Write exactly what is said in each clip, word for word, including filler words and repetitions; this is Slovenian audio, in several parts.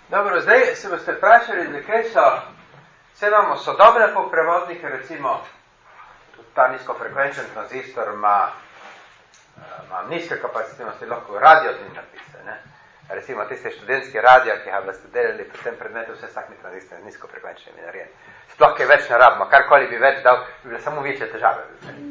Dobro, zdaj se boste vprašali, zakaj so, vse imamo sodobne prevodnike, recimo, ta nizkofrekvenčen tranzistor ima, ima nizke kapacitnosti, lahko radio z njim napise, ne? Recimo tiste študentske radio, ki ga ste delali pri tem predmetu, vse vsak mi tranzistor nizkofrekvenčen je narejen. Sploh kaj več ne rabimo, karkoli bi več dal, bi bile samo večje težave.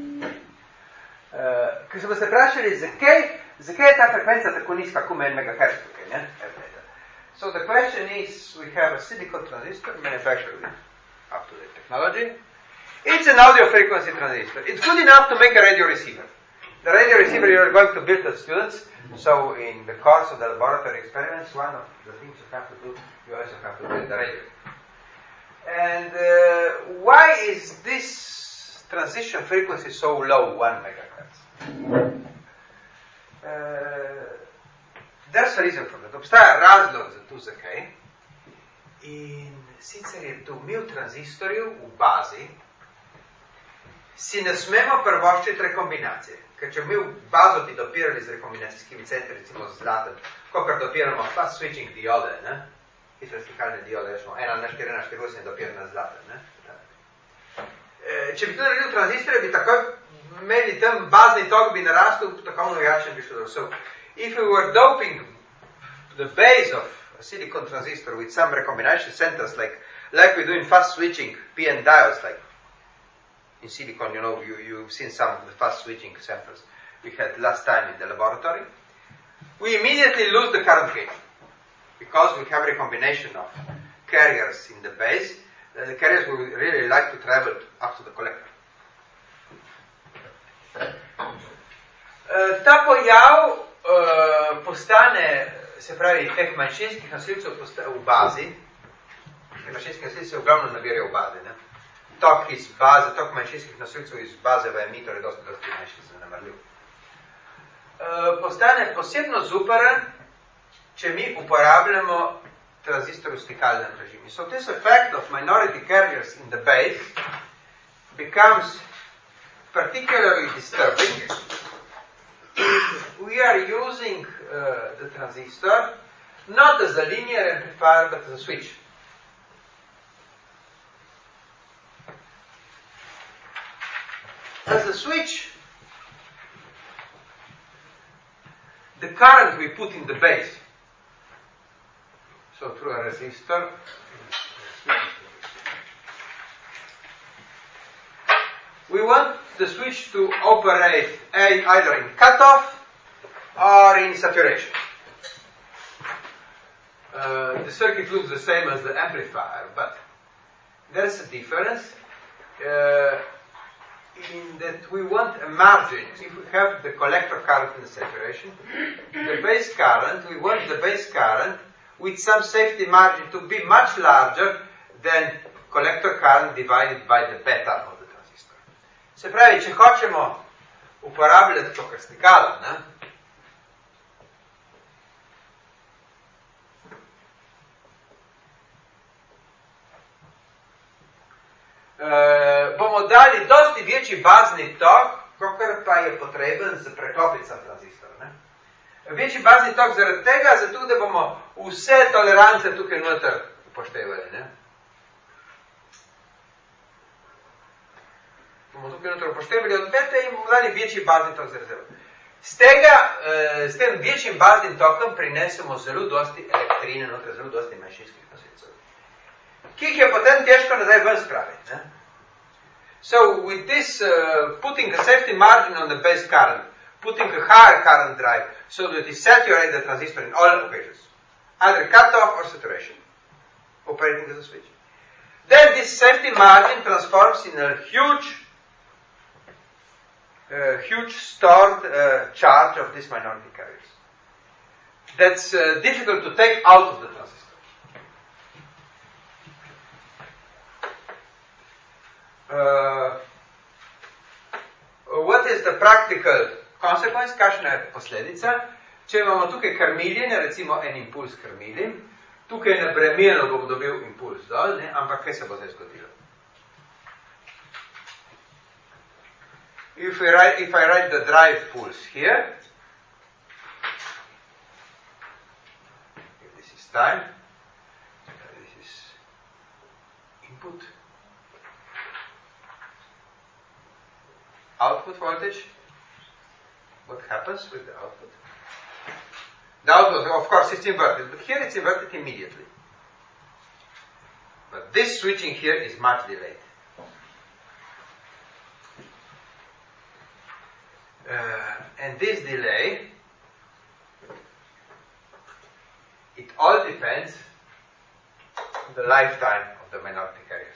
Uh, ker se boste vprašali, zakaj, zakaj je ta frekvenca tako nizka, kako en megahertz tukaj, ne? So the question is, we have a silicon transistor manufactured with up-to-date technology. It's an audio frequency transistor. It's good enough to make a radio receiver. The radio receiver you're going to build as students. So in the course of the laboratory experiments, one of the things you have to do, you also have to build the radio. And uh, why is this transition frequency so low, one megahertz? Uh, there's a reason for that. Obstaja razlog za to, zakaj. In sicer je to, mi v tranzistorju, v bazi, si ne smemo prvoščiti rekombinacije. Ker če mi v bazo bi dopirali z rekombinacijskimi centri, recimo z zlatem, kakor dopiramo fast switching diode, ne? Hitrostihkalne diode, rečemo, ena na štiri na štiri osem dopira na zlatem, ne? E, če bi to naredil tranzistorje, bi takoj imeli tam bazni tok, bi narastil, tako drugačen bi šlo. So, if we were doping the base of a silicon transistor with some recombination centers, like, like we do in fast switching P N diodes, like, in silicon, you know, you, you've seen some of the fast switching samples we had last time in the laboratory. We immediately lose the current gate because we have a combination of carriers in the base. Uh, the carriers will really like to travel up to the collector. Uh, ta pojav uh, postane, se pravi, teh manjšinskih nosilcev v bazi. Te manjšinske nosilce v glavnem nabirajo v bazi, ne? Tok iz baze, tok manjšinskih nosilcev iz baze v emitor je dosti, dosti manjši, zanemarljiv. E, postane posebno superen, če mi uporabljamo tranzistor v stikalnem režimu. So this effect of minority carriers in the base becomes particularly disturbing if we are using uh, the transistor not as a linear amplifier but as a switch. As a switch, the current we put in the base, so through a resistor, we want the switch to operate either in cutoff or in saturation. Uh, the circuit looks the same as the amplifier, but there's a difference. Uh, in that we want a margin. If we have the collector current in the saturation, the base current, we want the base current with some safety margin to be much larger than collector current divided by the beta of the transistor. Se pravi, če hočemo uporabljati to stikalo, ne? Uh, bomo dali dosti večji bazni tok, kakor pa je potreben za preklopica tranzistor. Ne? Večji bazni tok zaradi tega, zato da bomo vse tolerance tukaj noter upoštevali. Ne? Bomo tukaj noter upoštevali od beta in bomo dali večji bazni tok zaradi tega. S tega, uh, s tem večjim baznim tokom prinesemo zelo dosti elektrine noter, zelo dosti manjšinskih nosilcev, ki jih je potem težko nazaj ven spraviti. Ne? So with this, uh, putting a safety margin on the base current, putting a higher current drive, so that it saturates the transistor in all occasions, either cutoff or saturation, operating as a switch. Then this safety margin transforms in a huge, uh, huge stored uh, charge of these minority carriers. That's uh, difficult to take out of the transistor. Uh, what is the practical consequence, kakšna je posledica? Če imamo tukaj krmiljenje, recimo en impuls krmiljen, tukaj na bremenu bom dobil impuls dol, ne? Ampak kaj se bo zdaj zgodilo? If I write, if I write the drive pulse here, if this is time, input, output voltage. What happens with the output? The output, of course, is inverted, but here it's inverted immediately. But this switching here is much delayed. Uh, and this delay, it all depends on the lifetime of the minority carriers.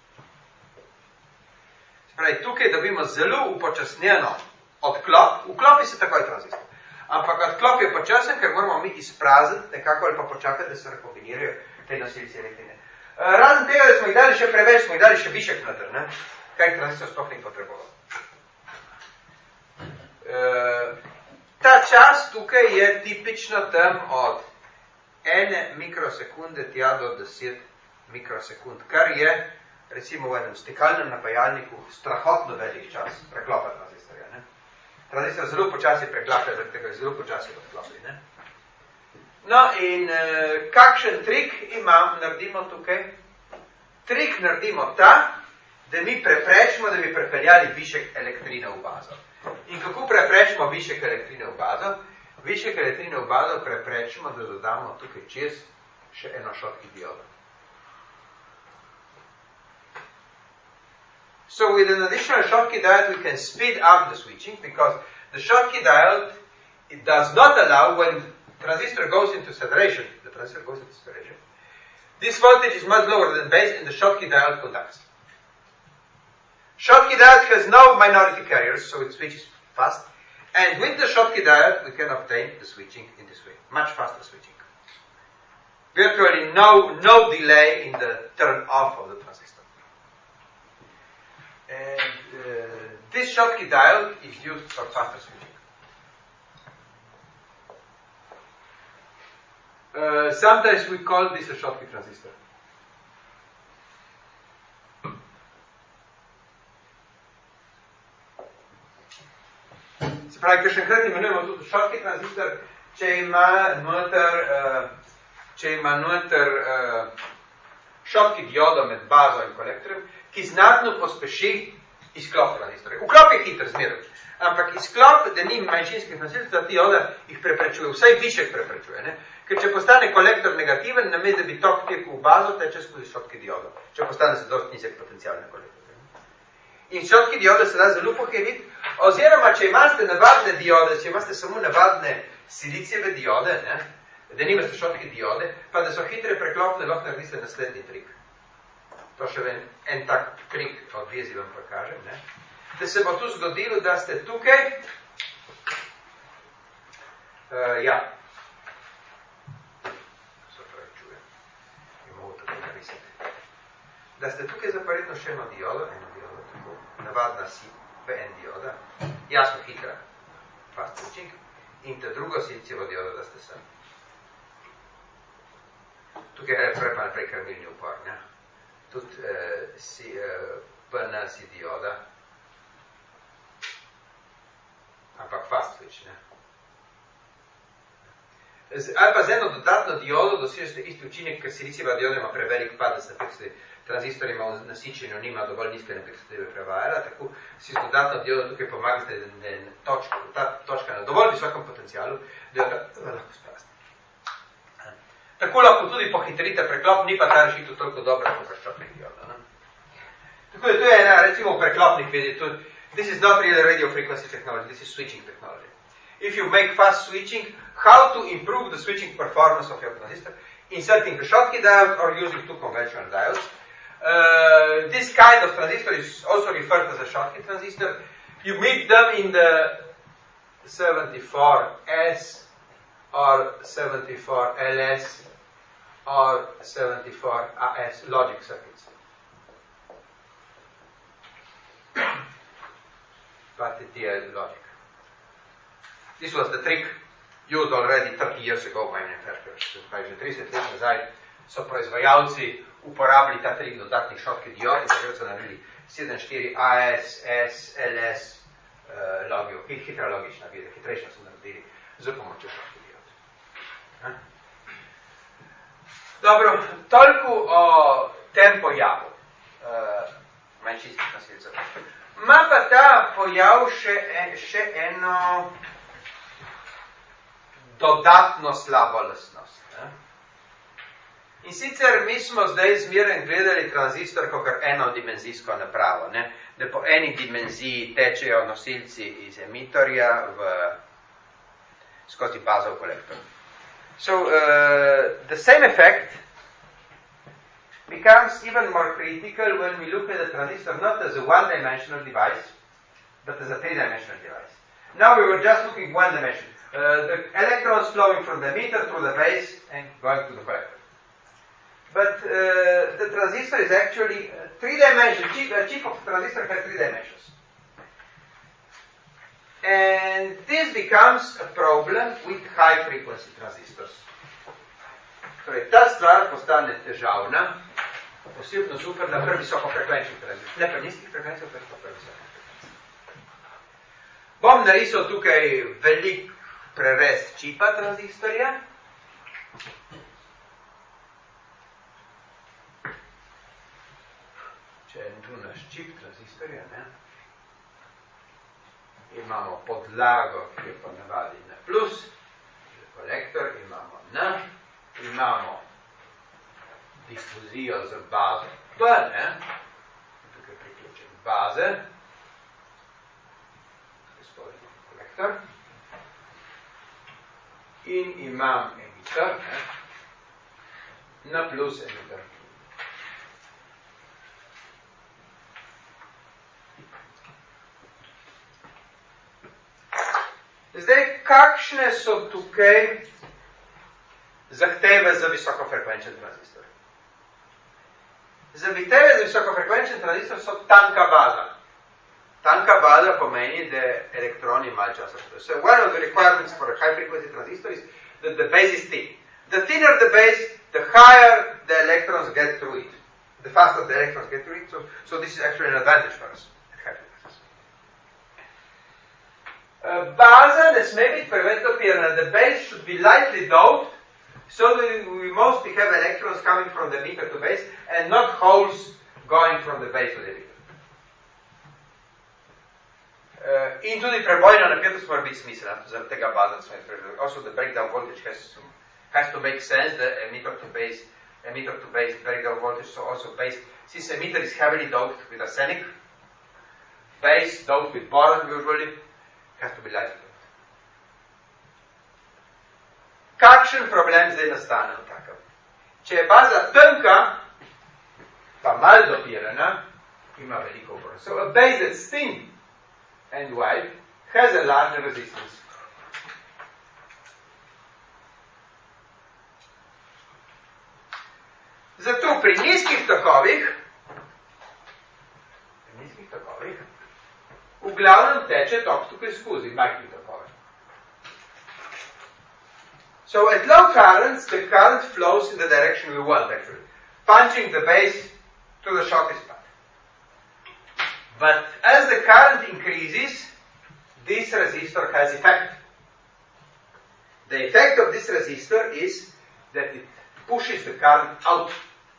Spravi, tukaj dobimo zelo upočasnjeno odklop, vklopi se takoj tranzistor. Ampak odklop je počasen, ker moramo mi izprazniti nekako ali pa počakati, da se rekombinirajo te nosilci elektrine. Razen tega, da smo jih dali še preveč, smo jih dali še višek noter, ne? Kaj tranzistor sploh ni potreboval. Uh, ta čas tukaj je tipično tam od ene mikrosekunde tja do deset mikrosekund, kar je recimo v enem stekalnem napajalniku strahotno velik čas preklopa tranzistorja. Ne? Tranzistor zelo počasi preklape, zaradi tega je zelo počasi odklopi. Ne? No in uh, kakšen trik imam, naredimo tukaj? Trik naredimo ta, da mi preprečimo, da bi prepeljali višek elektrine v bazo. In kako preprečimo višek elektrine v bazo? Višek elektrine v bazo preprečimo, da dodamo tukaj čez še eno Schottky diodo. So with an additional Schottky diode we can speed up the switching because the Schottky diode it does not allow when transistor goes into saturation, the transistor goes into saturation, this voltage is much lower than base and the Schottky diode conducts. Schottky diode has no minority carriers, so it switches fast. And with the Schottky diode, we can obtain the switching in this way. Much faster switching. Virtually no, no delay in the turn off of the transistor. And uh, this Schottky diode is used for faster switching. Uh, sometimes we call this a Schottky transistor. Se pravi, ker še enkrat imenujemo tudi Schottky tranzistor, če ima noter, uh, če ima noter uh, Schottky diodo med bazo in kolektorjem, ki znatno pospeši izklop tranzistorja. Vklop je hiter zmeraj, ampak izklop, da ni manjšinskih nosilcev, ta dioda jih preprečuje, vsaj višek preprečuje. Ne? Ker če postane kolektor negativen, namesto da bi tok tekel v bazo, teče skozi Schottky diodo, če postane se dosti nizek potencial na kolektor. In Schottky diode se da zelo pohiriti, oziroma če imate navadne diode, če imate samo navadne silicijeve diode, ne, da nimate Schottky diode, pa da so hitre preklopne, lahko naredite naslednji trik. To še en, en tak trik od vezi vam pokažem. Ne. Da se bo tu zgodilo, da ste tukaj, uh, ja, se pravi čujem, in mogo tako narisati, da ste tukaj zaparetno še eno diodo, eno diodo, tako, navadna si P N dioda, jasno hitra, fast switching, in te drugo silicijevo diodo, da ste sem. Tukaj je prej pa naprej krmilni upor, ne? Tudi eh, si, eh, P N si dioda, ampak fast switch, ne? Z, ali pa z eno dodatno diodo dosežete isti učinek, ker silicijeva dioda ima prevelik padec na teksti tranzistor ima v nasičenju, nima dovolj nizke napetosti prevajala, tako si z dodatno diodo tukaj pomagate, da je točka, ta točka na dovolj visokem potencialu, da jo da lahko sprazni. Tako lahko tudi pohitrite preklop, ni pa ta rešitev toliko dobra, kot preščopnih diodo. Ne? Tako da to je ena, recimo v preklopnih vedi, this is not really radio frequency technology, this is switching technology. If you make fast switching, how to improve the switching performance of your transistor? Inserting a Schottky diode or using two conventional diodes. Uh, this kind of transistor is also referred as a Schottky transistor. You meet them in the seventy-four S or seventy-four L S or seventy-four A S logic circuits. But the D L logic. This was the trick used already thirty years ago by manufacturers. Že trideset let nazaj so proizvajalci uporabili ta trik dodatnih Schottky diod in takrat so naredili sedem štiri A S, S, L S uh, logijo, hitra logična vida, hitrejša so naredili z pomočjo Schottky diod. Dobro, toliko o tem pojavu. uh, manjšinskih nosilcev. Ma pa ta pojav še, en, še eno dodatno slabo lastnost. Ne? In sicer mi smo zdaj zmeraj gledali tranzistor kot enodimenzijsko napravo, ne? Da po eni dimenziji tečejo nosilci iz emitorja v, skozi bazov kolektor. So, uh, the same effect becomes even more critical when we look at the transistor not as a one-dimensional device, but as a three-dimensional device. Now we were just looking one dimension. Uh, the electrons flowing from the emitter through the base and going to the collector. But uh, the transistor is actually a three-dimensional. Chip, a chip of the transistor has three dimensions. And this becomes a problem with high-frequency transistors. Torej, ta stvar postane težavna, posebno super na previsokofrekvenčnih transistorjih. Ne pa nizkih frekvencij, pa previsokih frekvencij. Bom narisal tukaj velik prerez čipa tranzistorja. Če je tu naš čip tranzistorja, ne? Imamo podlago, ki je pa navadi na plus, kolektor imamo na, imamo difuzijo z bazo P, ne? Tukaj priključen baze, spodaj kolektor, in imam emitor, ne? Na plus emitor. Zdaj, kakšne so tukaj zahteve za visokofrekvenčen tranzistor? Zahteve za visokofrekvenčen tranzistor so tanka baza. Tanka baza pomeni, da elektroni malo časa. So one of the requirements for a high frequency transistor is that the base is thin. The thinner the base, the higher the electrons get through it. The faster the electrons get through it. So, so this is actually an advantage for us. Uh, baza ne sme biti preveč dopirana. The base should be lightly doped, so that we mostly have electrons coming from the emitter to base and not holes going from the base to the emitter. Uh, in tudi prebojna napetost mora biti smiselna, zaradi tega baza ne sme biti preveč. Also the breakdown voltage has to, has to make sense, the emitter to base, emitter to base breakdown voltage, so also base, since emitter is heavily doped with arsenic, base doped with boron usually, has to be lightly doped. Kakšen problem zdaj nastane v takem? Če je baza tanka, pa malo dopirana, ima veliko upornost. So a base that's thin and wide has a larger resistance. Zato pri nizkih tokovih, pri nizkih tokovih, v glavnem teče tok tukaj skozi, majhni tokove. So at low currents, the current flows in the direction we want, actually, punching the base to the shortest path. But as the current increases, this resistor has effect. The effect of this resistor is that it pushes the current out.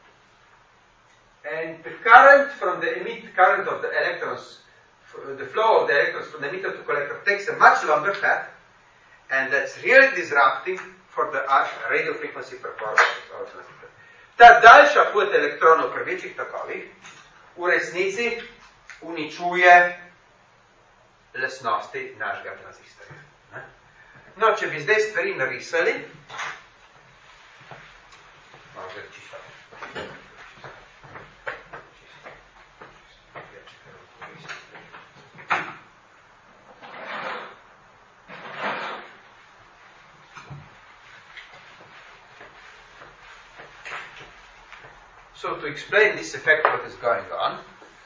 And the current from the emit current of the electrons, the flow of the electrons from the emitter to collector takes a much longer path, and that's really disrupting for the radio frequency performance of the transistor. Ta daljša pot elektronov pri večjih tokovih v resnici uničuje lastnosti našega tranzistorja. No, če bi zdaj stvari narisali, možda čisto. So to explain this effect, what is going on,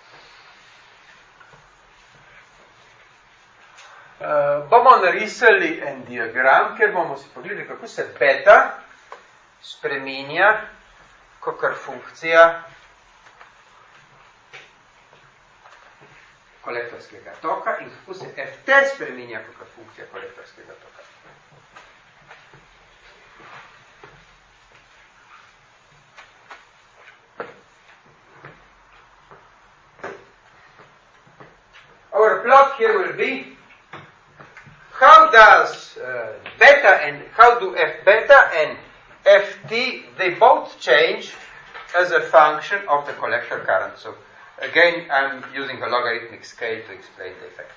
uh, bomo narisali en diagram, kjer bomo si pogledali, kako se beta spreminja kakor funkcija kolektorskega toka in kako se F T spreminja kakor funkcija kolektorskega toka. plot here will be how does uh, beta and how do F beta and Ft, they both change as a function of the collector current. So again, I'm using a logarithmic scale to explain the effect.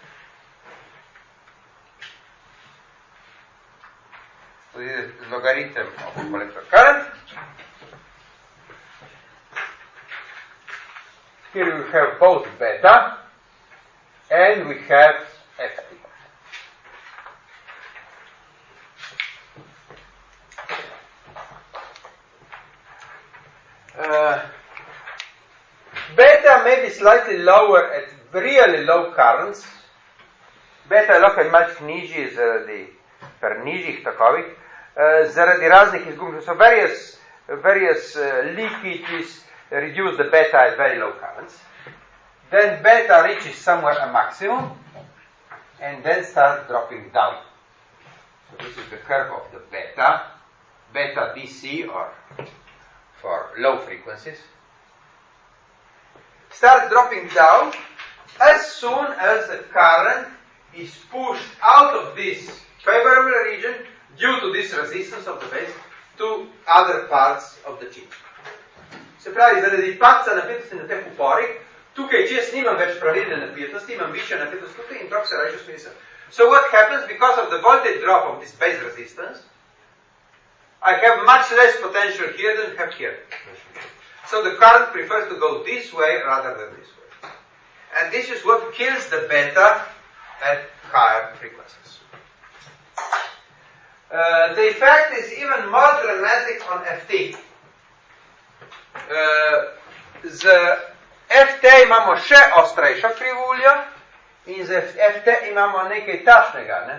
So this is the logarithm of the collector current. Here we have both beta and we have Ft. Uh, beta may be slightly lower at really low currents. Beta je lahko malce nižji zaradi per nižjih takovih, uh, zaradi raznih izgub. So various, various uh, leakages reduce the beta at very low currents. Then beta reaches somewhere a maximum and then starts dropping down. So this is the curve of the beta, beta D C or for low frequencies. Starts dropping down as soon as the current is pushed out of this favorable region due to this resistance of the base to other parts of the chip. Se pravi, zaradi padca napetosti na teh uporih, tukaj čez nimam več pravilne napetosti, imam višjo napetost tukaj in tok se reče smisel. So what happens because of the voltage drop of this base resistance, I have much less potential here than have here. So the current prefers to go this way rather than this way. And this is what kills the beta at higher frequencies. Uh, the effect is even more dramatic on Ft. Uh, z Ft imamo še ostrejšo krivuljo in z Ft imamo nekaj takšnega, ne?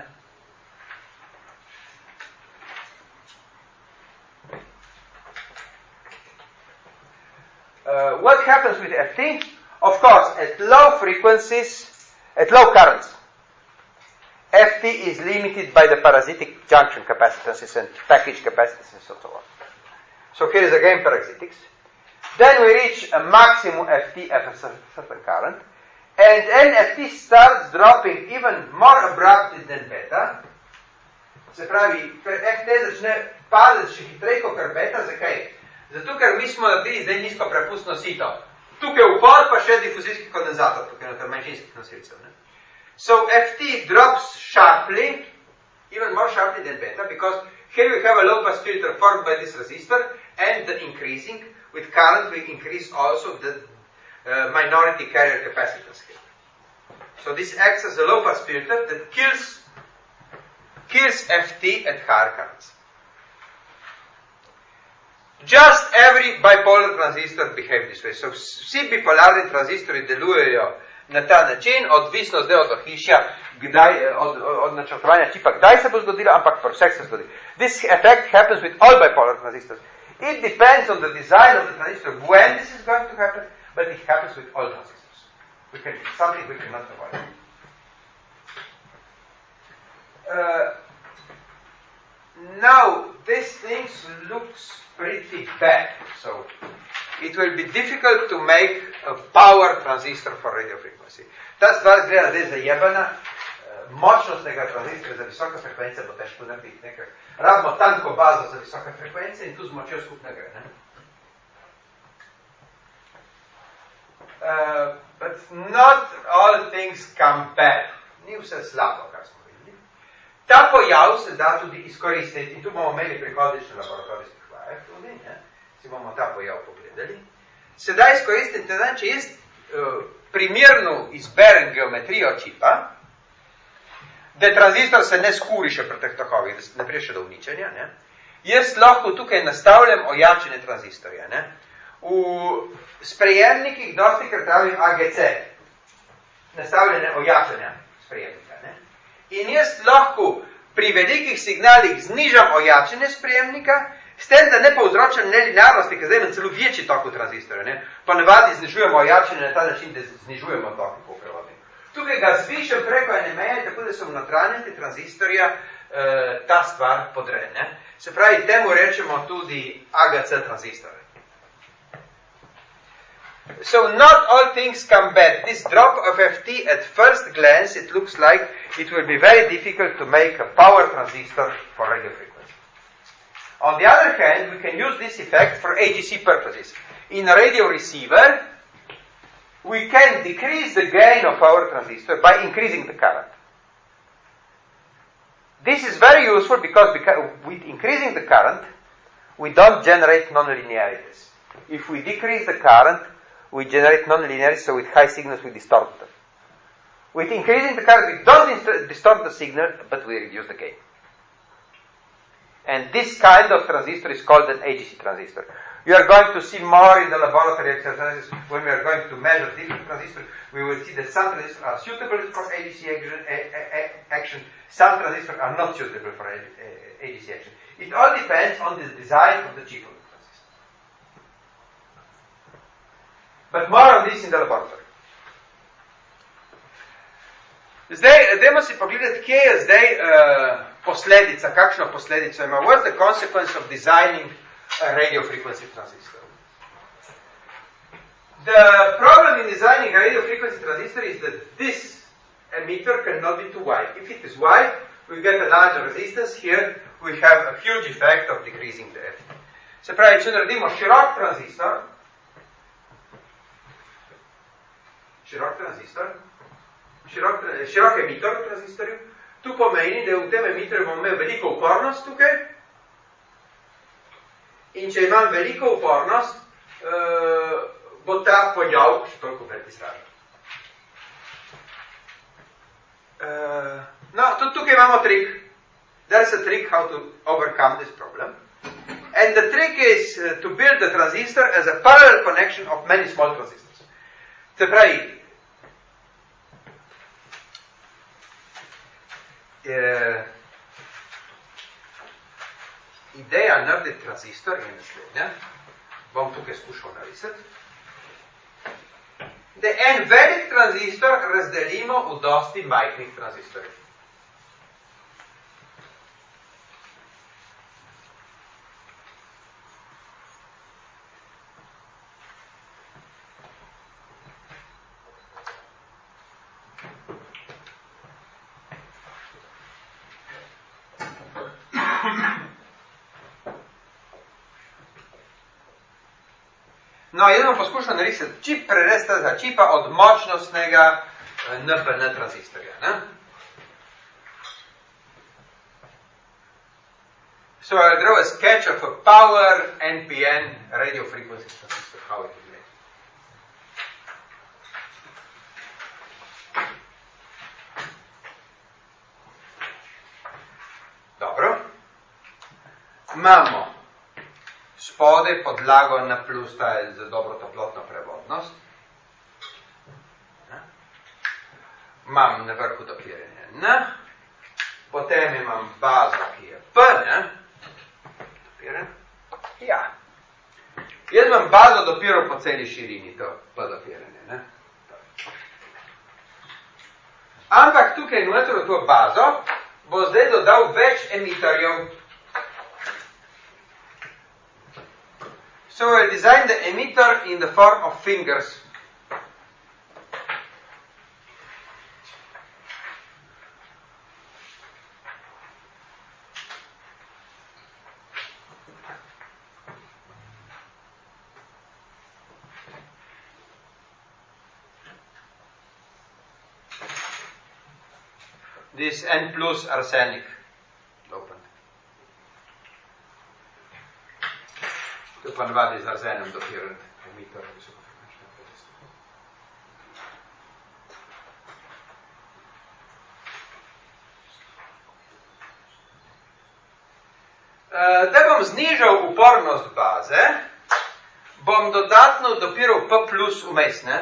Uh, what happens with Ft? Of course, at low frequencies, at low currents, Ft is limited by the parasitic junction capacitances and package capacitances and so on. So here is again parasitics. Then we reach a maximum Ft at a certain current, and then Ft starts dropping even more abruptly than beta. Se pravi, Ft začne padati še hitreje kot beta, zakaj? Zato, ker mi smo naredili zdaj nizko prepustno sito. Tukaj upor pa še difuzijski kondenzator, tukaj noter manjšinskih nosilcev. Ne? So Ft drops sharply, even more sharply than beta, because here we have a low pass filter formed by this resistor, and the increasing with current we increase also the uh, minority carrier capacitance here. So this acts as a low pass filter that kills kills Ft at higher currents. Just every bipolar transistor behave this way. So vsi bipolarni tranzistori delujejo na ta način, odvisno zdaj od ohišja, kdaj, od, od načrtovanja čipa, kdaj se bo zgodilo, ampak pri vseh se zgodi. This effect happens with all bipolar transistors. It depends on the design of the transistor when this is going to happen, but it happens with all transistors. We can, it's something we cannot avoid. Uh, now, this thing looks pretty bad. So, it will be difficult to make a power transistor for radio frequency. Ta stvar zgleda zdaj zajebana, močnostnega tranzistorja za visoke frekvence bo težko narediti. Nekaj. Rabimo tanko bazo za visoke frekvence in tu z močjo skupne gre. Ne? Uh, but not all things come bad. Ni vse slabo, kar smo videli. Ta pojav se da tudi izkoristiti in tu bomo imeli prihodnične laboratorijskih vajah tudi, ne? Si bomo ta pojav pogledali. Sedaj izkoristite, da če jaz uh, primerno izberem geometrijo čipa, da tranzistor se ne skuri še pri teh tokovih, da se ne prije še do uničenja, ne? Jaz lahko tukaj nastavljam ojačene tranzistorje. Ne? V sprejemnikih dosti krat pravim A G C, nastavljene ojačanja sprejemnika. Ne? In jaz lahko pri velikih signalih znižam ojačenje sprejemnika, s tem, da ne povzročam nelinearnosti, ker zdaj imam celo večji tok v tranzistorju. Ne? Pa navadi znižujemo ojačenje na ta način, da znižujemo tok v prevodniku. Tukaj ga zvišam preko ene meje, tako da se v notranjosti tranzistorja eh, ta stvar podrejene. Se pravi, temu rečemo tudi A G C tranzistor. So not all things come bad. This drop of F T, at first glance, it looks like it will be very difficult to make a power transistor for radio frequency. On the other hand, we can use this effect for A G C purposes. In a radio receiver, we can decrease the gain of our transistor by increasing the current. This is very useful because with increasing the current, we don't generate nonlinearities. If we decrease the current, we generate nonlinearities, so with high signals we distort them. With increasing the current, we don't distort the signal, but we reduce the gain. And this kind of transistor is called an A G C transistor. You are going to see more in the laboratory exercises when we are going to measure different transistors. We will see that some transistors are suitable for A G C action, action. Some transistors are not suitable for A G C action. It all depends on the design of the chip of the transistor. But more on this in the laboratory. Zdaj, dajmo si pogledati, kje je zdaj uh, posledica, kakšna posledica ima. What's the consequence of designing a radio frequency transistor? The problem in designing a radio frequency transistor is that this emitter cannot be too wide. If it is wide, we get a larger resistance. Here, we have a huge effect of decreasing the F T. Se pravi, če naredimo širok transistor, širok transistor, širok, širok emitor v transistorju, tu pomeni, da v tem emitorju bomo imeli veliko upornost tukaj, in če imam veliko upornost, uh, bo ta pojav še toliko pred izražen. Uh, no, tudi tukaj imamo trik. There's a trick how to overcome this problem. And the trick is uh, to build the transistor as a parallel connection of many small transistors. Se pravi, uh, ideja narediti transistor je naslednja. Bom tukaj skušal narisati. Da en velik transistor razdelimo v dosti majhnih tranzistorjev. No, jaz bom poskušal narisati čip prerez tega čipa od močnostnega N P N tranzistorja. Ne? So I'll draw a sketch of a power N P N radio frequency transistor. How it will look. Dobro. Imamo spode podlago N plus, ta je za dobro toplotno prevodnost. Imam na vrhu dopiranje N, potem imam bazo, ki je P, ne? Dopiren. Ja. Jaz imam bazo dopiral po celi širini, to P dopiranje, ne? Ampak tukaj noter v to bazo bo zdaj dodal več emitorjev. So I designed the emitter in the form of fingers. This N plus arsenic open. To pa navadi z arzenom dopiran emitter. Da bom znižal upornost baze, bom dodatno dopiral P plus vmes, ne?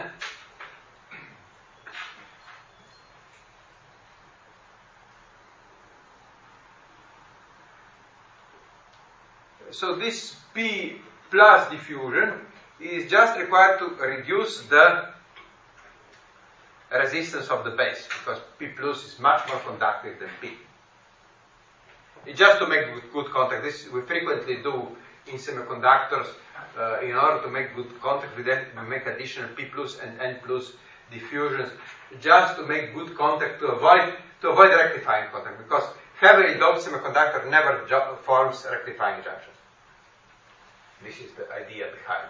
So this P plus diffusion is just required to reduce the resistance of the base, because P plus is much more conductive than P. It's just to make good contact. This we frequently do in semiconductors. uh, in order to make good contact with them, we make additional P plus and N plus diffusions, just to make good contact, to avoid to avoid rectifying contact, because heavily doped semiconductor never jo- forms rectifying junctions. This is the idea behind.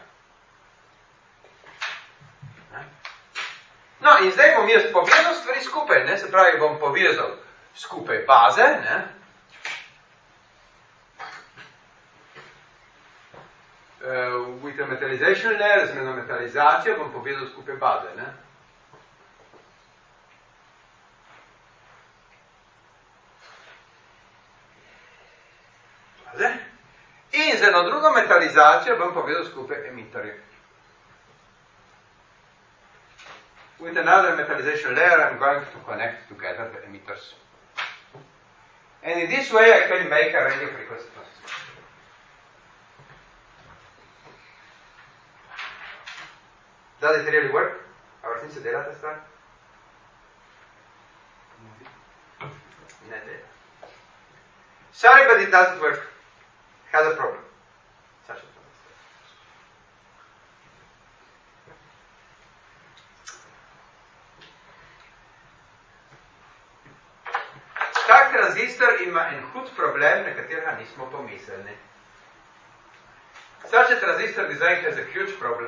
No, in zdaj bom jaz povezal stvari skupaj, ne? Se pravi, bom povezal skupaj baze, ne? Uh, with a metallization layer, z metalizacijo bom povezal skupaj baze, ne? Baze. In z eno drugo metalizacijo bom povezal skupaj emitorje. With another metallization layer, I'm going to connect together the emitters. And in this way, I can make a radio frequency transistor. Does it really work? Our thing se dela ta stvar? Ne dela. Sorry, but it doesn't work. Has a problem. Such a problem. Tak tranzistor ima en hud problem, na katerega nismo pomislili. Such a transistor design has a huge problem.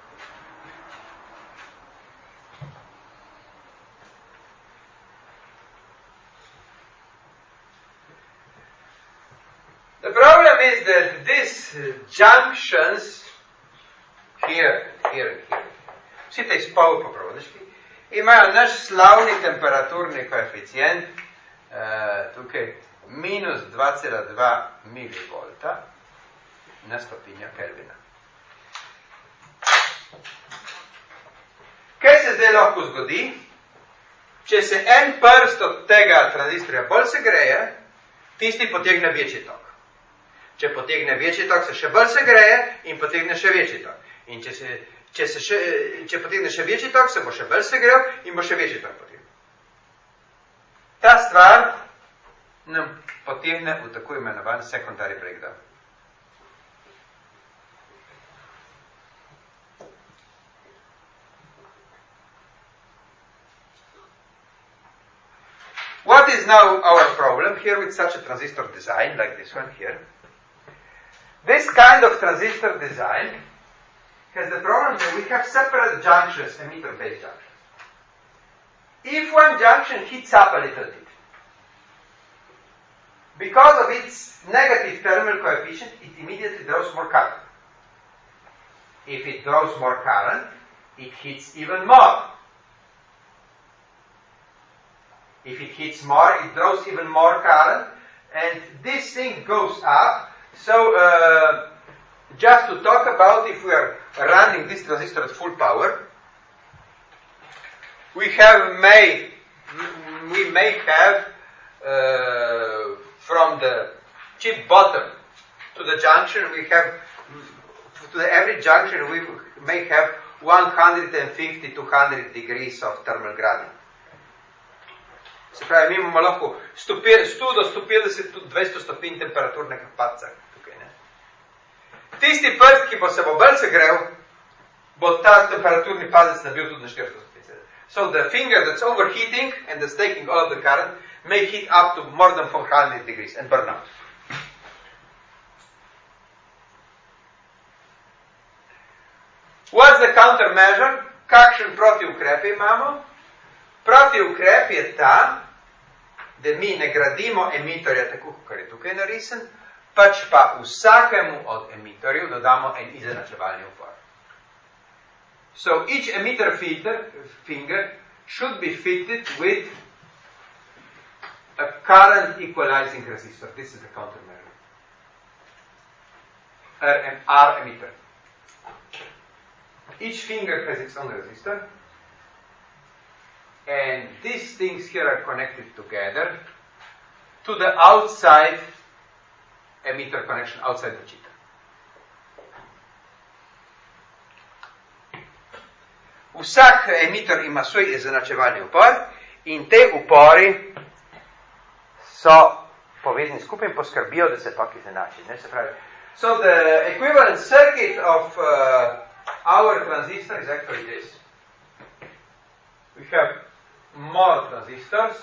The problem is that these uh, junctions here, here and here, vsi te spolpoprovodniški, imajo naš slavni temperaturni koeficient, uh, tukaj minus dva cela dva milivolta na stopinjo Kelvina. Kaj se zdaj lahko zgodi? Če se en prst od tega tranzistorja bolj segreje, tisti potegne večji tok. Če potegne večji tok, se še bolj segreje in potegne še večji tok. In če, se, če, se še, če potegne še večji tok, se bo še bolj segrel in bo še večji tok potegnil. Ta stvar nam potegne v tako imenovan secondary breakdown. What is now our problem here with such a transistor design, like this one here? This kind of transistor design has the problem that we have separate junctions, emitter-based junctions. If one junction heats up a little bit, because of its negative thermal coefficient, it immediately draws more current. If it draws more current, it heats even more. If it heats more, it draws even more current, and this thing goes up. So, uh, just to talk about if we are running this transistor at full power, we have may, we may have uh, from the chip bottom to the junction, we have, to the every junction, we may have one hundred fifty to one hundred degrees of thermal gradient. Se pravi, mi imamo lahko sto do sto petdeset do dvesto stopinj temperaturnega padca tukaj, ne. Tisti prst, ki bo se bo bolj segrel, bo ta temperaturni padec nabil tudi na štiristo stopinj. So the finger that's overheating and that's taking all of the current may heat up to more than four hundred degrees and burn out. What's the countermeasure? Kakšen protiukrep imamo? Protiukrep je ta, da mi ne gradimo emitorja tako, kot je tukaj narisen, pač pa vsakemu od emitorjev dodamo en izenačevalni upor. So each emitter filter, finger should be fitted with a current equalizing resistor. This is the countermeasure. R, R emitter. Each finger has its own resistor. And these things here are connected together to the outside emitter connection, outside the chip. Vsak emitter ima svoj izenačevalni upor in te upori so povezani skupaj in poskrbijo, da se tok izenači. Ne, se pravi, So the equivalent circuit of uh, our transistor is actually this. We have more transistors.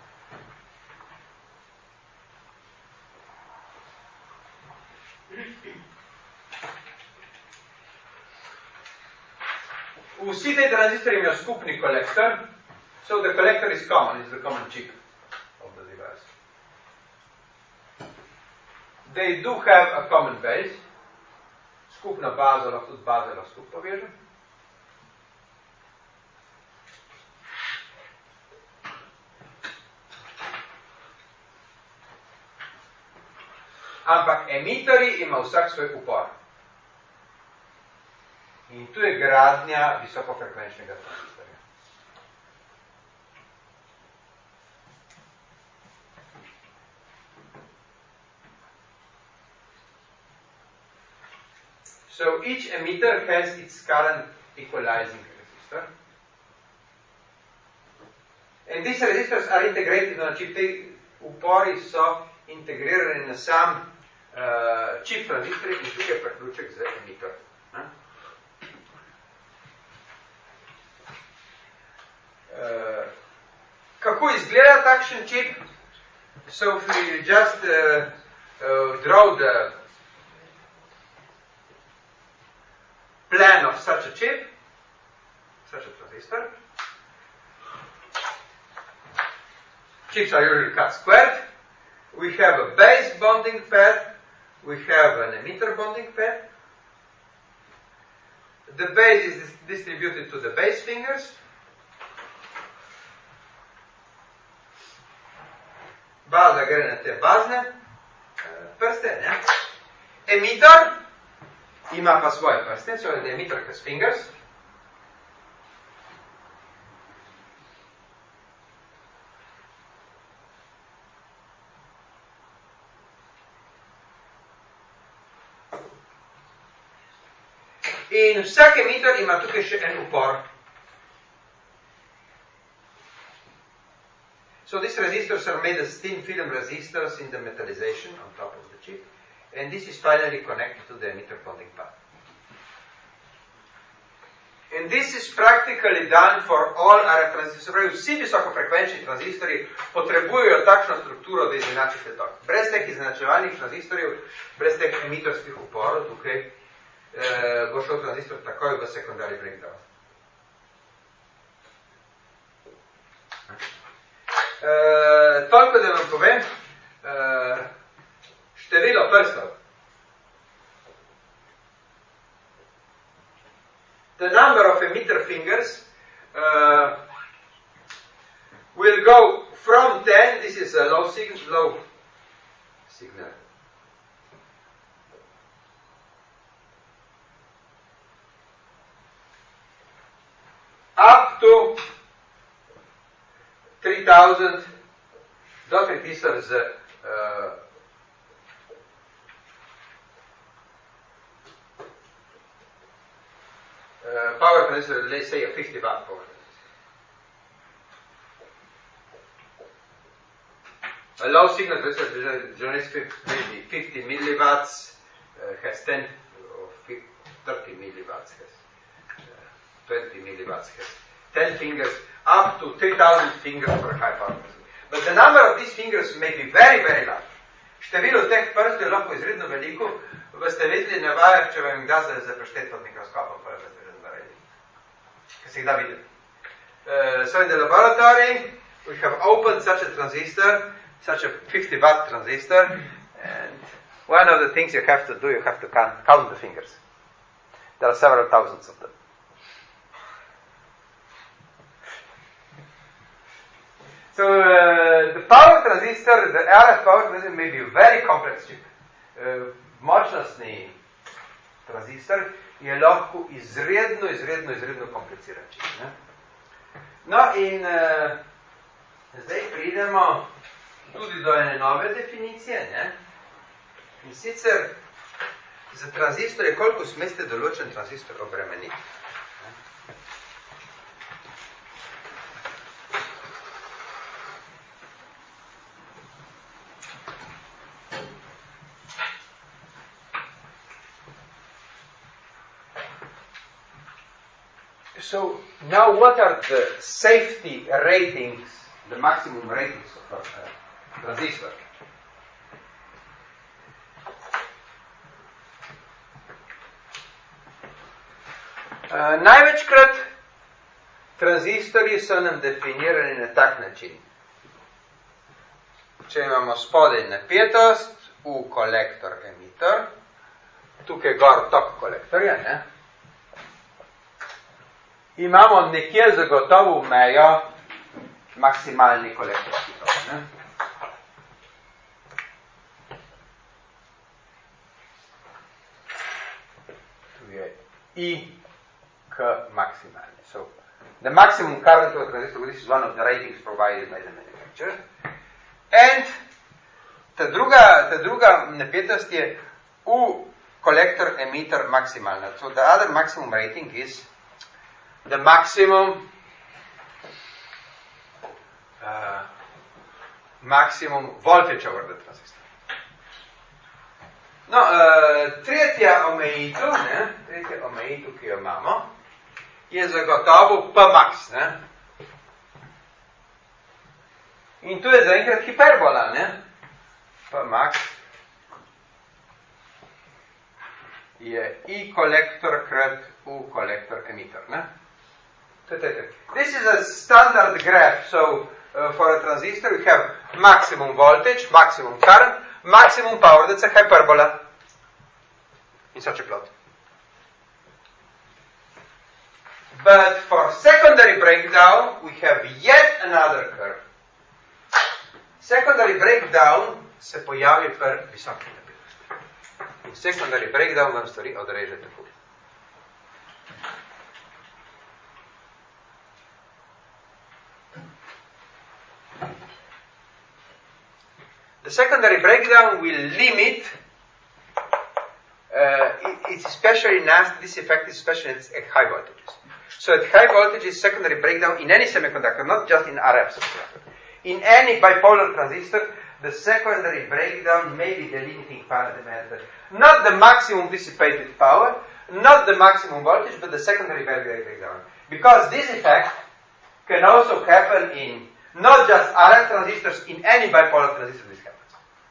Vsi te transistorji imajo skupni kolektor, so the collector is common, it's the common chip of the device. They do have a common base, skupna baza, lahko tudi baza lahko skupaj povežem. Ampak emitorji ima vsak svoj upor. In tu je gradnja visokofrekvenčnega transistorja. So each emitter has its current equalizing resistor. And these resistors are integrated on a chip. Te upori so integrirani na sam uh, čip transistor in tukaj je priključek z emitor. Uh, kako izgleda takšen čip? So if we just uh, uh, draw the plan of such a chip, such a transistor. Chips are usually cut squared. We have a base bonding pad. We have an emitter bonding pad. The base is distributed to the base fingers. Baza gre na te bazne prste, ne? Emitter ima pa svoje prste, so the emitter has fingers. In vsak emitter ima tukaj še en upor. So these resistors are made as thin film resistors in the metallization on top of the chip. And this is finally connected to the emitter bonding pad. And this is practically done for all other transistors. Vsi visokofrekvenčni transistorji potrebujejo takšno strukturo, da izenačite tok. Brez teh izenačevalnih transistorjev, brez teh emitorskih uporov, tukaj eh, bo šel transistor takoj v secondary breakdown. Uh, toliko, da vam povem, uh, število prstov. The number of emitter fingers uh, will go from ten, this is a low signal, low signal. Up to three thousand do three tisoč z uh, uh, power transistor, let's say a fifty watt power transistor. A low signal transistor generates maybe fifty milliwatts, uh, has ten or thirty milliwatts, has uh, twenty milliwatts, has ten fingers, up to three thousand fingers for a high power transistor. But the number of these fingers may be very, very large. Število teh prstov je lahko izredno veliko. Boste videli na vajah, če vam jih da za prešteti pod mikroskopom, pa boste že naredili. Ker se jih da videti. Uh, so in the laboratory, we have opened such a transistor, such a fifty watt transistor, and one of the things you have to do, you have to count, count the fingers. There are several thousands of them. So uh, the power transistor, the R F power transistor may be a very complex chip. Uh, močnostni transistor je lahko izredno, izredno, izredno kompliciran čip. Ne? No in uh, zdaj pridemo tudi do ene nove definicije. Ne? In sicer za transistor je koliko smeste določen transistor obremeniti. So now what are the safety ratings, the maximum ratings of a transistor? Uh, največkrat tranzistorji so nam definirani na tak način. Če imamo spodaj napetost, v kolektor emitor, tukaj gor tok kolektorja, ne? Imamo nekje zagotovo mejo maksimalni kolektorski tok, ne? Tu je I k maksimalni. So, the maximum current of a transistor, this is one of the ratings provided by the manufacturer. And ta druga, ta druga napetost je v collector emitter maximalna. So the other maximum rating is the maximum uh, maximum voltage over the transistor. No, uh, tretja omejitev, ne, tretja omejitev, ki jo imamo, je zagotovo P max, ne. In tu je zaenkrat hiperbola, ne. P max je I kolektor krat U kolektor emitter, ne. This is a standard graph, so uh, for a transistor we have maximum voltage, maximum current, maximum power, that's a hyperbola in such a plot. But for secondary breakdown, we have yet another curve. Secondary breakdown se pojavi pri visoki napetosti. In secondary breakdown vam stvari odreže tako. The secondary breakdown will limit, uh, it, it's especially nasty, this effect is especially at high voltages. So at high voltages, secondary breakdown in any semiconductor, not just in R F semiconductor, in any bipolar transistor, the secondary breakdown may be the limiting parameter. Not the maximum dissipated power, not the maximum voltage, but the secondary breakdown. Because this effect can also happen in not just R F transistors, in any bipolar transistor this happens.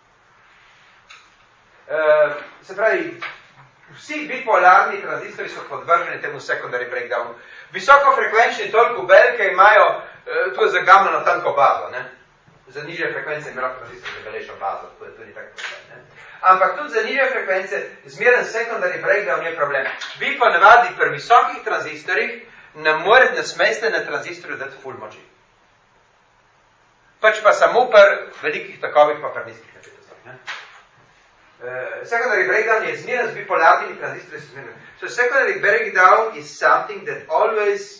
Uh, se pravi, vsi bipolarni tranzistori so podvrženi temu secondary breakdownu. Visokofrekvenčni toliko velike imajo uh, tu zagamljeno tanko bazo, ne? Za nižje frekvence ima lahko transistor debelejšo bazo, to je tudi tak problem, ne? Ampak tudi za nižje frekvence zmeren secondary breakdown je problem. Vi pa navadi pri visokih tranzistorjih ne morete, ne smeste na tranzistorju dati full moči. Pač pa samo pri velikih takovih pa pri nizkih napetostih, ne? Uh, secondary breakdown je zmeren z bipolarnimi tranzistorji. So secondary breakdown is something that always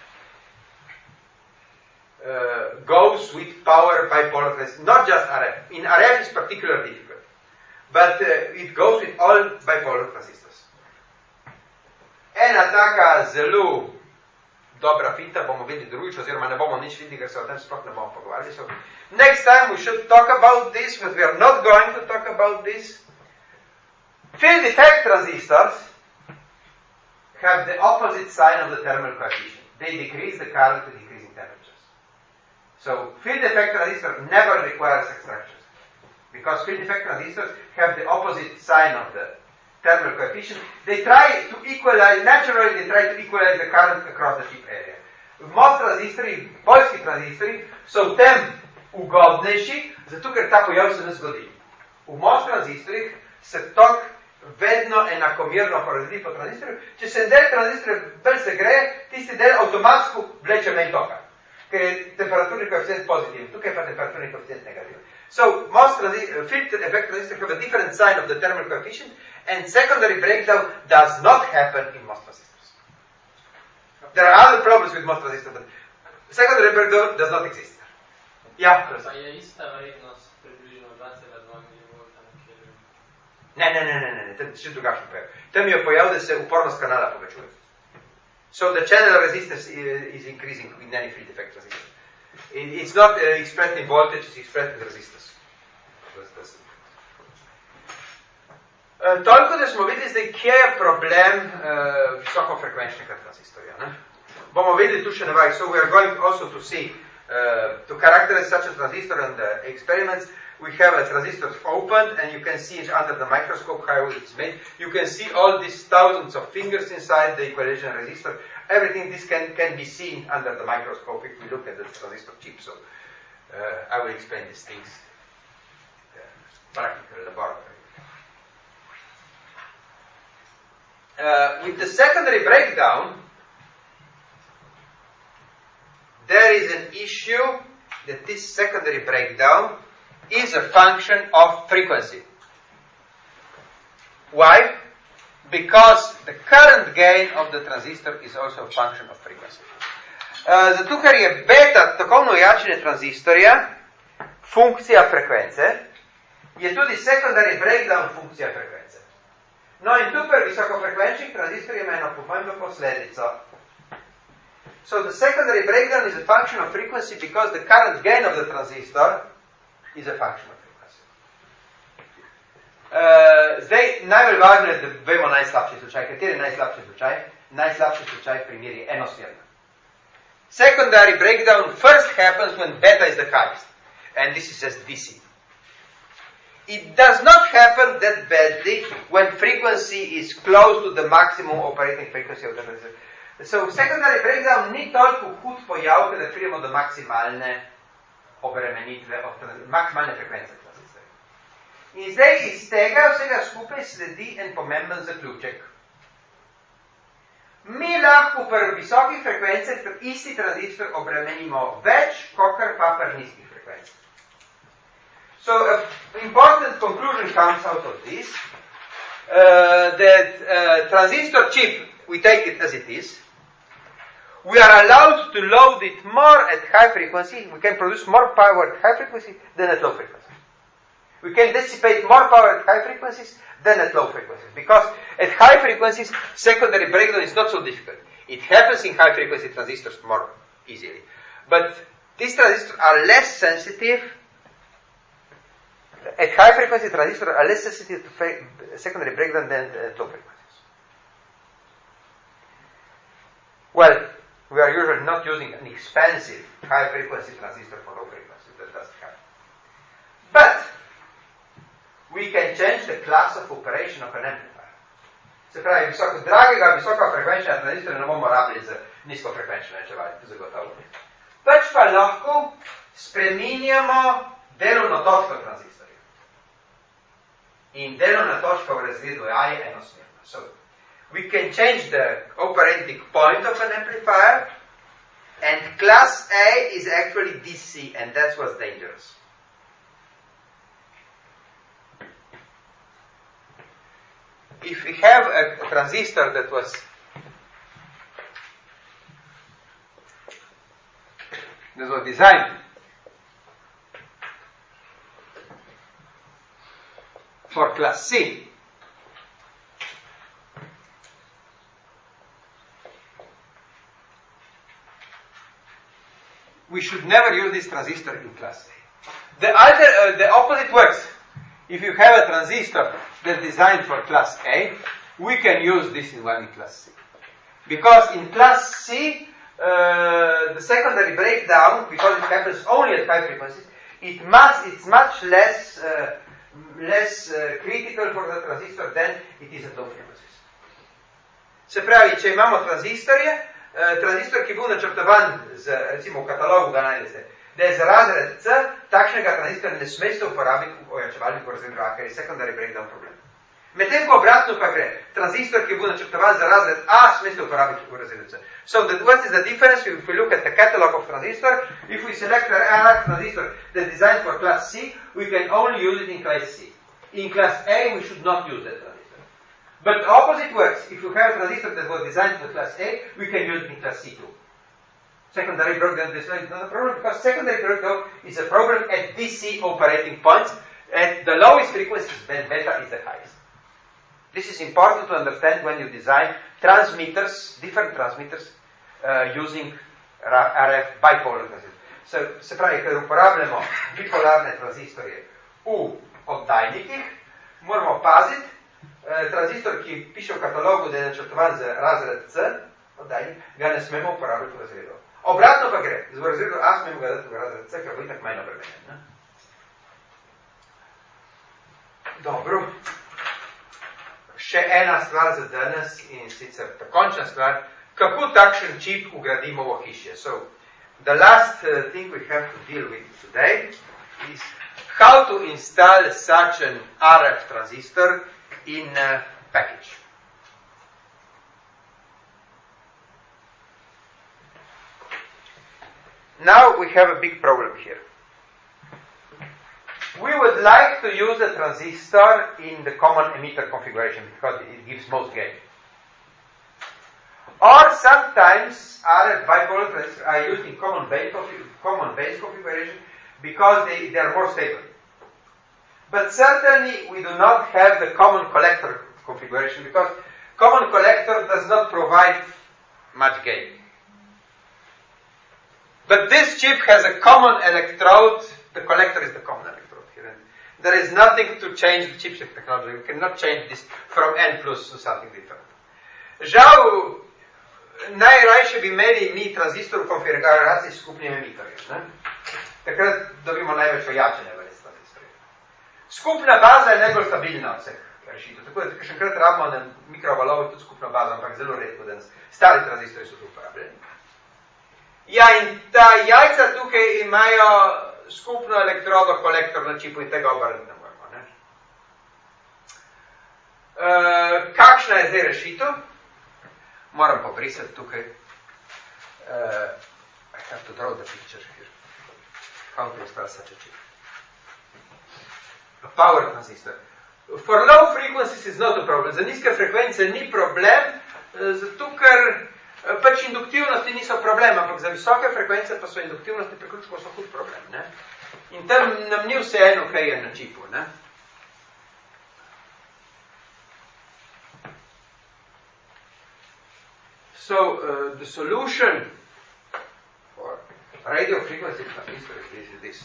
uh, goes with power bipolar transistors, not just R F. In R F is particularly difficult, but uh, it goes with all bipolar transistors. Ena taka zelo dobra finta bomo videli drugič, oziroma ne bomo nič videli, ker se o tem sploh ne bomo pogovarjali. So, next time we should talk about this, but we are not going to talk about this. Field effect transistors have the opposite sign of the thermal coefficient. They decrease the current with decreasing temperatures. So field effect transistors never requires extraction, because field effect transistors have the opposite sign of the thermal coefficient. They try to equalize, naturally they try to equalize the current across the chip area. Most transistori, poljski transistori, so v tem ugodnejši, zato ker ta pojav se ne zgodi. V most tranzistorih se tok vedno enakomerno porazdeli po tranzistorju. Če se del tranzistorja bolj segreje, tisti del avtomatsko vleče manj toka, ker je temperaturni koeficient pozitiven. Tukaj pa temperaturni koeficient negativen. So most field effect transistors have a different sign of the thermal coefficient, and secondary breakdown does not happen in most transistors. There are other problems with most transistors, but secondary breakdown does not exist. Ja, Pa je ista vrednost približno dva cela dva milivolta na kelvin? Ne, ne, ne, ne, ne, ne, še drugačno pojav. Tam je pojav, da se upornost kanala povečuje. So the channel resistance is increasing in any field effect transistor. It's not uh, expressed in voltage, it's expressed in resistance. Uh, toliko, da smo videli zdaj, kje je problem uh, visokofrekvenčnega transistorja. Ne? bomo videli tu še nevaj. So we are going also to see, uh, to characterize such a transistor in the experiments. We have a transistor opened, and you can see it under the microscope how it's made. You can see all these thousands of fingers inside the equalization resistor. Everything this can, can be seen under the microscope if we look at the transistor chip. So uh, I will explain these things in the practical laboratory. Uh, with the secondary breakdown, there is an issue that this secondary breakdown is a function of frequency. Why? Because the current gain of the transistor is also a function of frequency. Uh, zato, ker je beta tokovno jačanje tranzistorja funkcija frekvence, je tudi secondary breakdown funkcija frekvence. No in tu pri visokofrekvenčnih tranzistorjih ima eno pomembno posledico. So the secondary breakdown is a function of frequency because the current gain of the transistor is a function of frequency. Uh, zdaj, najbolj važno je, da vemo najslabši slučaj. Kateri je najslabši slučaj? Najslabši slučaj primer je enosmerna. Secondary breakdown first happens when beta is the highest. And this is just D C. It does not happen that badly when frequency is close to the maximum operating frequency of the transistor. So secondary breakdown ni toliko hud pojav, da pridemo do maksimalne obremenitve, maksimalne frekvence transistorja. In zdaj iz tega vsega skupaj sledi en pomemben zaključek. Mi lahko pri visokih frekvencah pri isti transistor obremenimo več, kakor pa pri nizkih frekvencah. So an important conclusion comes out of this, uh, that uh, transistor chip, we take it as it is. We are allowed to load it more at high frequency. We can produce more power at high frequency than at low frequency. We can dissipate more power at high frequencies than at low frequencies. Because at high frequencies, secondary breakdown is not so difficult. It happens in high frequency transistors more easily. But these transistors are less sensitive. At high frequency transistors are less sensitive to fa- secondary breakdown than at low frequencies. Well, we are usually not using an expensive high-frequency transistor for low frequency. That doesn't happen. But we can change the class of operation of an amplifier. Se pravi, visoko, dragega visokofrekvenčnega transistorja ne bomo rabili z nizkofrekvenčne čevali, to zagotovljeno. Pač pa lahko spreminjamo delovno točko tranzistorja. In delovna točka v razredu A je enosmerna. So, we can change the operating point of an amplifier, and class A is actually D C, and that's what's dangerous. If we have a, a transistor that was that was designed for class C, we should never use this transistor in class A. The, alter, uh, the opposite works. If you have a transistor that's designed for class A, we can use this in one in class C. Because in class C, uh, the secondary breakdown, because it happens only at high frequencies, it must, it's much less, uh, less uh, critical for the transistor than it is at low frequencies. Se pravi, če imamo tranzistorje, Uh, transistor, ki je bil načrtovan z, recimo v katalogu ga najdete, da je za razred C, takšnega transistora ne smete uporabiti v ojačevalniku razredu A, ker je secondary breakdown problem. Medtem ko obratno pa gre, transistor, ki je bil načrtovan za razred A, smete uporabiti v razredu C. So that what is the difference if we look at the catalog of transistor? If we select a transistor that's designed for class C, we can only use it in class C. In class A, we should not use that transistor. But the opposite works. If you have a transistor that was designed for class A, we can use it in class C too. Secondary breakdown is not a problem because secondary breakdown is a problem at D C operating points. At the lowest frequencies, when beta is the highest. This is important to understand when you design transmitters, different transmitters, uh, using R F bipolar transistors. So, se pravi, ker uporabljamo bipolarne transistorje v oddajnikih, moramo paziti, tranzistor, ki piše v katalogu, da je načrtovan za razred C, oddajnik, ga ne smemo uporabljati v razredu. Obratno pa gre. Z razredu A smemo ga dati v razred C, ker bo itak manj obremenjen. Dobro. Še ena stvar za danes in sicer ta končna stvar, kako takšen čip ugradimo v ohišje. So, the last uh, thing we have to deal with today is how to install such an R F transistor in a package. Now we have a big problem here. We would like to use a transistor in the common emitter configuration because it gives most gain. Or sometimes R F bipolar transistors are used in common base, common base configuration because they, they are more stable. But certainly we do not have the common collector configuration because common collector does not provide much gain. But this chip has a common electrode. The collector is the common electrode here. And there is nothing to change the chipset technology. We cannot change this from N plus to something different. Žal, najrajše bi imeli mi tranzistor v konfiguraciji s skupnim emitorjem. Takrat dobimo največ ojačanja v transistorju. Skupna baza je najbolj stabilna od vseh rešitev. Tako da še enkrat rabimo na mikrovalovi tudi skupno bazo, ampak zelo redko danes. Stari tranzistori so tu uporabljeni. Ja, in ta jajca tukaj imajo skupno elektrodo kolektor na čipu in tega obrniti ne moramo. Ne? Uh, kakšna je zdaj rešitev? Moram pobrisati tukaj. Uh, I have to draw the picture here. How to install such a chip. A power transistor. For low frequencies is not a problem. Za nizke frekvence ni problem, zato ker pač induktivnosti niso problem, ampak za visoke frekvence pa so induktivnosti priključkov so hud problem. Ne? In tam nam ni vseeno, kaj je na čipu. Ne? So, uh, the solution for radio frequency transistor is this.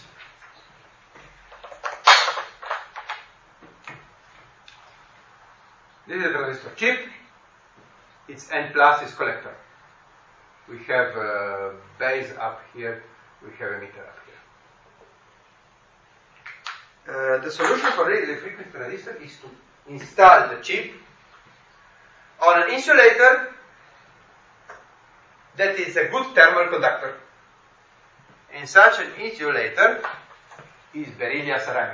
This is a transistor chip. Its N plus is collector. We have uh, base up here. We have emitter up here. Uh, the solution for radio frequency transistor is to install the chip on an insulator that is a good thermal conductor. And such an insulator is beryllium ceramic.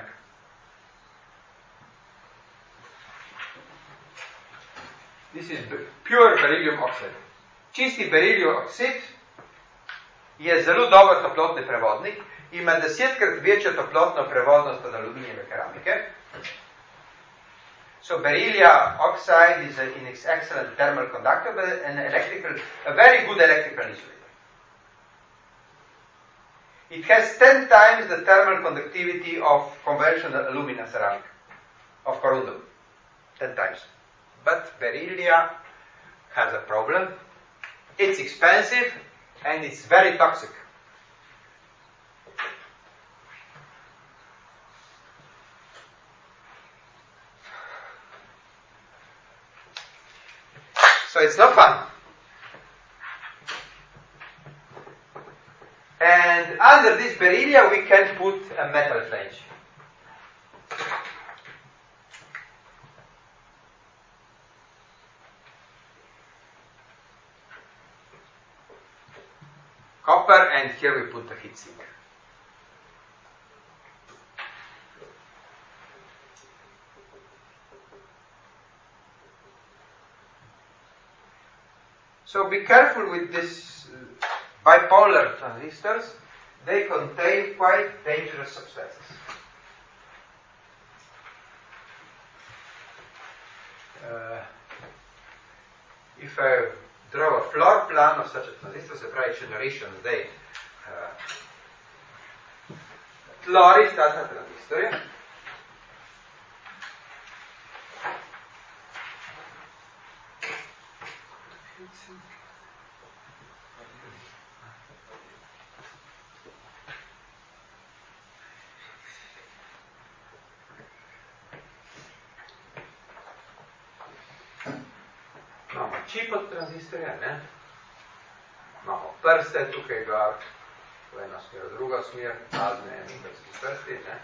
This is pure beryllium oxide. Čisti beryllium oksid je zelo dober toplotni prevodnik, ima desetkrat večjo toplotno prevodnost od aluminijeve keramike. So beryllium oxide is an excellent thermal conductor, but an electrical, a very good electrical insulator. It has ten times the thermal conductivity of conventional aluminum ceramic, of corundum. Ten times. But beryllium has a problem. It's expensive and it's very toxic. So it's not fun. And under this beryllium we can put a metal flange. Copper, and here we put the heatsink. So be careful with these bipolar transistors. They contain quite dangerous substances. Uh, if I draw a floor plan of such a transistor, se pravi, če narišem zdaj uh, tlori takega transistorja. Imamo čip od tranzistorja, ne? imamo prste, tukaj gor, v eno smer, v drugo smer, razne emitrski prsti, ne.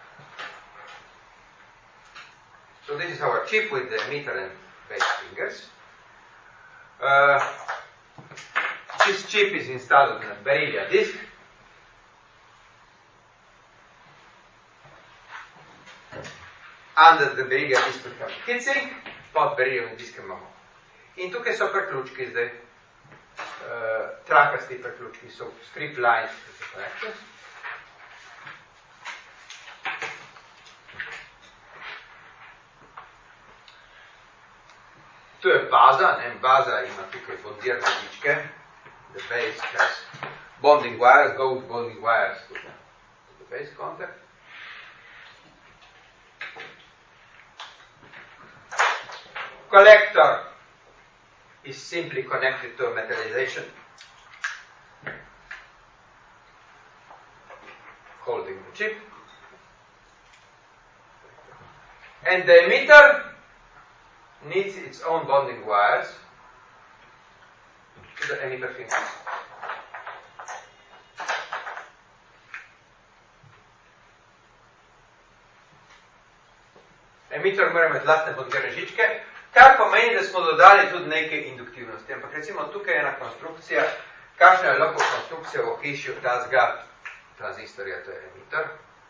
So this is our chip with the emitter and base fingers. Uh, this chip is installed on a beryllia disk. Under the beryllia disk we have heatsink, pod beryllium diskem imamo. In tukaj so preključki zdaj, uh, trakasti preključki, so strip lines, connectors. Tu je baza, ne, baza ima tukaj bondirne žičke. The base has bonding wires, gold bonding wires to the, to the base contact. Collector is simply connected to a metallization holding the chip. And the emitter needs its own bonding wires to the emitter fingers. Emitter mora imeti lastne bondirne žičke, kar pomeni, da smo dodali tudi nekaj induktivnosti. Ampak recimo tukaj je ena konstrukcija, kakšna je lahko konstrukcija v ohišju tazga tranzistorja, to je emitter.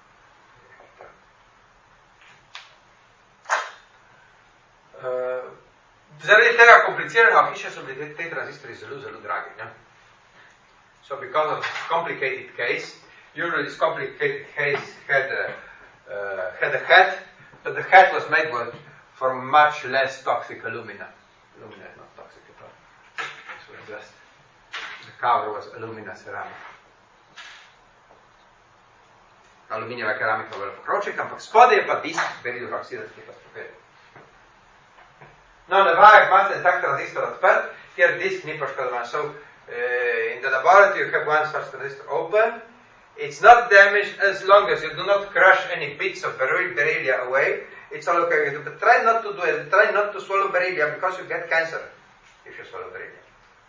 Uh, zaradi tega kompliciranega ohišja so bili te, te tranzistori zelo, zelo dragi. Ne? So because of this complicated case, usually this complicated case had a, uh, had a head, but the head was made with, from much less toxic alumina. Alumina is not toxic at all. This was just, the cover was alumina ceramic. Aluminijeva keramika je pokrovček, ampak spodaj je pa disk beryllium oksidatski fosfat. No, navajak imate tak tranzistor odprt, kjer disk ni poškodovan. So, uh, in the laboratory you have one such transistor open. It's not damaged as long as you do not crush any bits of beryllia away. It's all okay. But try not to do it. Try not to swallow beryllia because you get cancer if you swallow beryllia.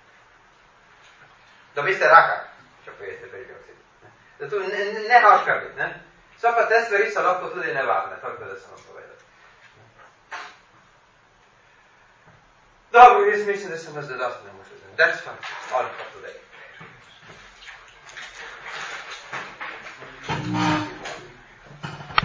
Dobiste raka, če pojeste beryllium oksid. Zato ne, ne oškrbiti, ne? So pa te stvari so lahko tudi nevarne, toliko da sem vam povedal. Dobro, jaz mislim, da sem vas zdaj dosti ne možel. That's fun. All for today.